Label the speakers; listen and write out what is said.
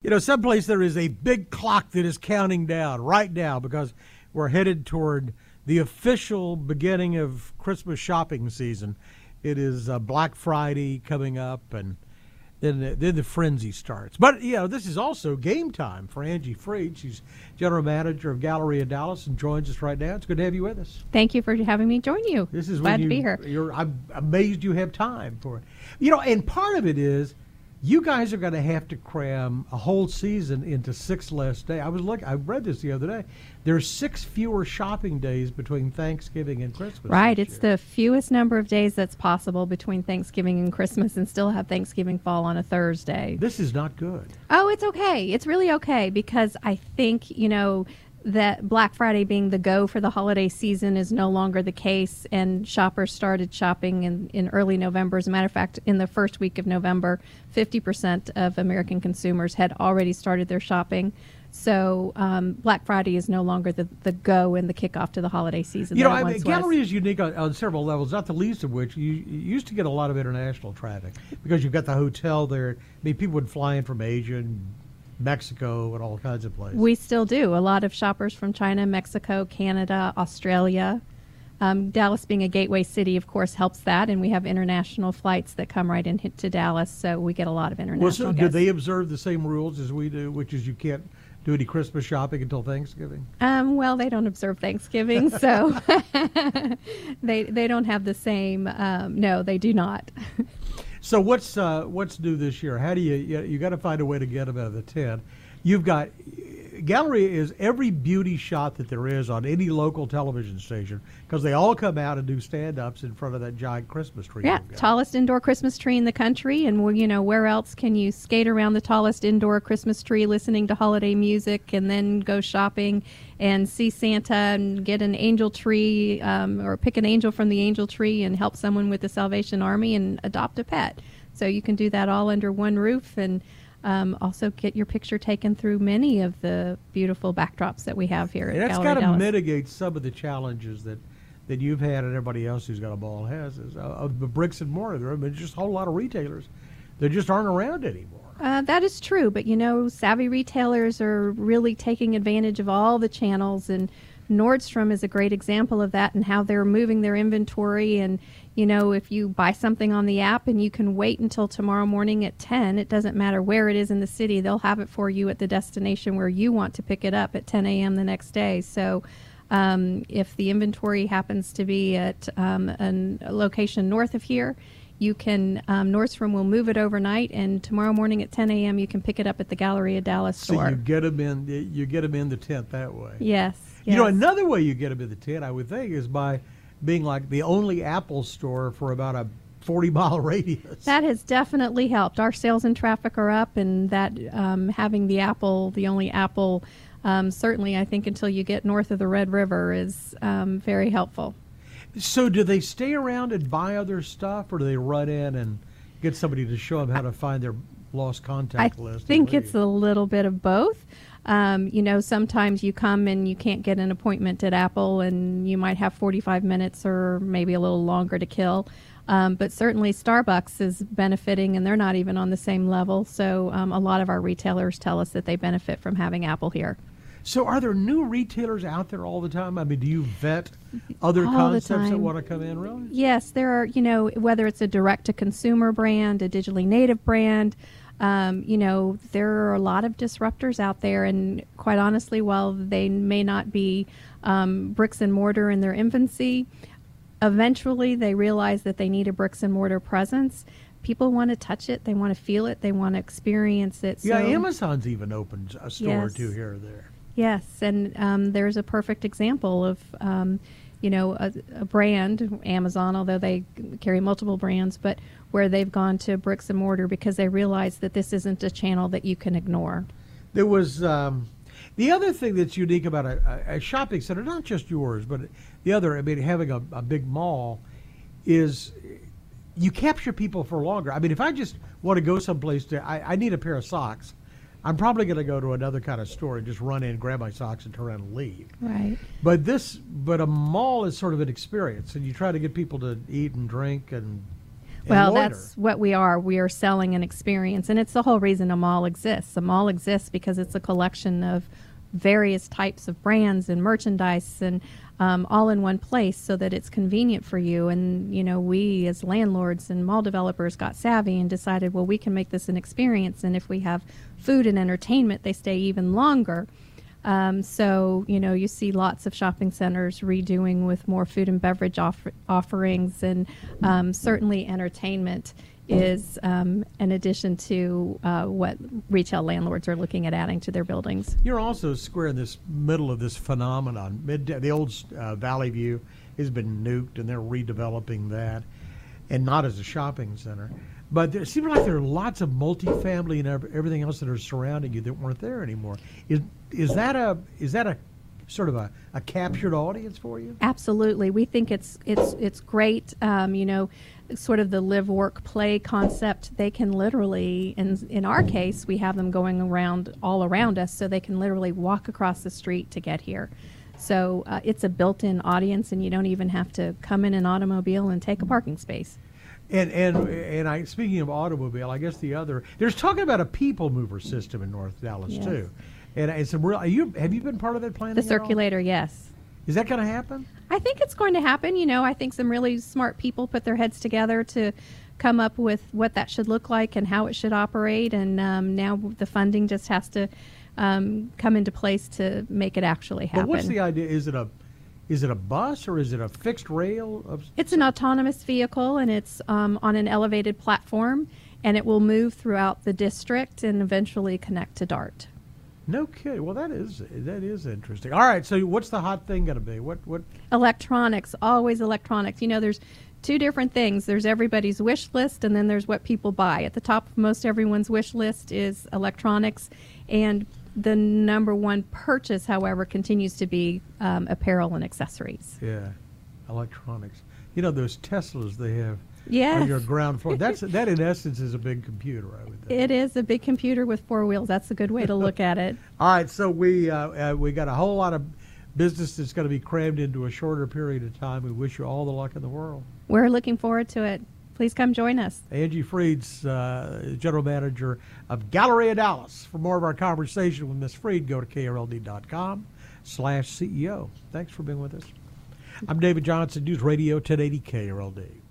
Speaker 1: Someplace there is a big clock that is counting down right now because we're headed toward the official beginning of Christmas shopping season. It is Black Friday coming up, and then the frenzy starts. But, this is also game time for Angie Freed. She's General Manager of Galleria Dallas and joins us right now. It's good to have you with us.
Speaker 2: Thank you for having me join you.
Speaker 1: This is
Speaker 2: glad to be here.
Speaker 1: I'm amazed you have time for it. And part of it is you guys are going to have to cram a whole season into 6 less days. I read this the other day. There's 6 fewer shopping days between Thanksgiving and Christmas.
Speaker 2: Right. It's the fewest number of days that's possible between Thanksgiving and Christmas, and still have Thanksgiving fall on a Thursday.
Speaker 1: This is not good.
Speaker 2: Oh, it's okay. It's really okay, because I think, that Black Friday being the go for the holiday season is no longer the case, and shoppers started shopping in early November. As a matter of fact, in the first week of November, 50% of American consumers had already started their shopping. So Black Friday is no longer the go and the kickoff to the holiday season.
Speaker 1: Galleria is unique on several levels, not the least of which you used to get a lot of international traffic because you've got the hotel there. People would fly in from Asia and Mexico and all kinds of places.
Speaker 2: We still do. A lot of shoppers from China, Mexico, Canada, Australia. Dallas being a gateway city, of course, helps that, and we have international flights that come right into Dallas, so we get a lot of international guests.
Speaker 1: Do they observe the same rules as we do, which is you can't do any Christmas shopping until Thanksgiving?
Speaker 2: Well, they don't observe Thanksgiving, so they don't have the same. No, they do not.
Speaker 1: So what's new this year? How do you got to find a way to get them out of the tent? You've got Galleria is every beauty shot that there is on any local television station, because they all come out and do stand-ups in front of that giant Christmas tree.
Speaker 2: Yeah, tallest indoor Christmas tree in the country, and where else can you skate around the tallest indoor Christmas tree listening to holiday music and then go shopping and see Santa and get an angel tree or pick an angel from the angel tree and help someone with the Salvation Army and adopt a pet. So you can do that all under one roof, and also get your picture taken through many of the beautiful backdrops that we have here at Galleria Dallas.
Speaker 1: That's got to mitigate some of the challenges that you've had and everybody else who's got a ball has of the bricks and mortar. There's just a whole lot of retailers that just aren't around anymore.
Speaker 2: That is true, but savvy retailers are really taking advantage of all the channels, and Nordstrom is a great example of that and how they're moving their inventory. And if you buy something on the app and you can wait until tomorrow morning at 10, it doesn't matter where it is in the city, they'll have it for you at the destination where you want to pick it up at 10 a.m. the next day. So if the inventory happens to be at a location north of here, you can Nordstrom will move it overnight, and tomorrow morning at 10 a.m. you can pick it up at the Galleria Dallas store.
Speaker 1: So you get them in the tent that way.
Speaker 2: Yes.
Speaker 1: Another way you get them in the tent, I would think, is by being like the only Apple store for about a 40-mile radius.
Speaker 2: That has definitely helped. Our sales and traffic are up, and that having the only Apple, certainly I think until you get north of the Red River is very helpful.
Speaker 1: So do they stay around and buy other stuff, or do they run in and get somebody to show them how to find their lost contact list?
Speaker 2: I think it's a little bit of both. Sometimes you come and you can't get an appointment at Apple, and you might have 45 minutes or maybe a little longer to kill. But certainly Starbucks is benefiting, and they're not even on the same level. So a lot of our retailers tell us that they benefit from having Apple here.
Speaker 1: So are there new retailers out there all the time? I mean, do you vet other concepts that want to come in, really?
Speaker 2: Yes, there are, whether it's a direct-to-consumer brand, a digitally native brand, there are a lot of disruptors out there, and quite honestly, while they may not be bricks and mortar in their infancy, eventually they realize that they need a bricks and mortar presence. People want to touch it, they want to feel it, they want to experience it.
Speaker 1: Yeah, Amazon's even opened a store or two here or there.
Speaker 2: Yes, and there's a perfect example of a brand, Amazon, although they carry multiple brands, but where they've gone to bricks and mortar because they realize that this isn't a channel that you can ignore.
Speaker 1: There was the other thing that's unique about a shopping center, not just yours, but the other, having a big mall, is you capture people for longer. If I just want to go someplace I need a pair of socks, I'm probably going to go to another kind of store and just run in, grab my socks, and turn around and leave.
Speaker 2: Right.
Speaker 1: But a mall is sort of an experience, and you try to get people to eat and drink and
Speaker 2: Well,
Speaker 1: loiter.
Speaker 2: that's what we are. We are selling an experience, and it's the whole reason a mall exists. A mall exists because it's a collection of various types of brands and merchandise and all in one place so that it's convenient for you. And, you know, we as landlords and mall developers got savvy and decided, well, we can make this an experience. And if we have food and entertainment, they stay even longer. So, you know, you see lots of shopping centers redoing with more food and beverage offerings, and certainly entertainment is an addition to what retail landlords are looking at adding to their buildings.
Speaker 1: You're also square in this middle of this phenomenon. The old Valley View has been nuked, and they're redeveloping that, and not as a shopping center. But it seems like there are lots of multifamily and everything else that are surrounding you that weren't there anymore. Is that a sort of a captured audience for you?
Speaker 2: Absolutely, we think it's great. You know, sort of the live, work, play concept. They can literally, in our case, we have them going around all around us, so they can literally walk across the street to get here. So it's a built-in audience, and you don't even have to come in an automobile and take a parking space.
Speaker 1: And I, speaking of automobile, I guess there's talking about a people mover system in North Dallas
Speaker 2: Yes.
Speaker 1: too, and it's a real. Have you been part of that planning?
Speaker 2: The
Speaker 1: at all?
Speaker 2: circulator, yes.
Speaker 1: Is that going to happen?
Speaker 2: I think it's going to happen. You know, I think some really smart people put their heads together to come up with what that should look like and how it should operate, and now the funding just has to come into place to make it actually happen.
Speaker 1: But what's the idea? Is it a bus or is it a fixed rail?
Speaker 2: It's an autonomous vehicle, and it's on an elevated platform, and it will move throughout the district and eventually connect to DART.
Speaker 1: No kidding. Well, that is interesting. All right. So, what's the hot thing going to be? What?
Speaker 2: Electronics, always electronics. You know, there's two different things. There's everybody's wish list, and then there's what people buy. At the top of most everyone's wish list is electronics, and the number one purchase, however, continues to be apparel and accessories.
Speaker 1: Yeah, electronics. You know those Teslas they have
Speaker 2: Yes.
Speaker 1: on your ground floor. That in essence is a big computer, I would think.
Speaker 2: It is a big computer with four wheels. That's a good way to look at it.
Speaker 1: All right, so we got a whole lot of business that's going to be crammed into a shorter period of time. We wish you all the luck in the world.
Speaker 2: We're looking forward to it. Please come join us.
Speaker 1: Angie Freed's General Manager of Galleria Dallas. For more of our conversation with Ms. Freed, go to krld.com/CEO. Thanks for being with us. I'm David Johnson, News Radio 1080 KRLD.